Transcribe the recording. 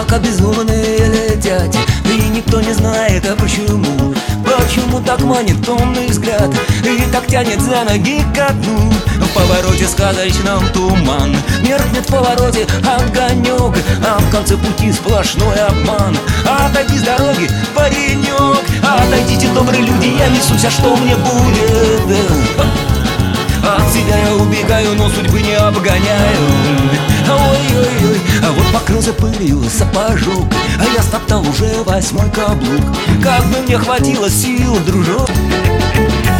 как обезуманные летят, и никто не знает, а почему. Почему так манит томный взгляд и так тянет за ноги ко дну? В повороте сказочном туман, меркнет в повороте огонек, а в конце пути сплошной обман. Отойди с дороги, паренек, отойдите, добрые люди, я несусь, а что мне будет? От себя я убегаю, но судьбы не обгоняю. Ой-ой-ой, а вот покрылся пылью сапожок, а я стоптал уже 8-й каблук. Как бы мне хватило сил, дружок.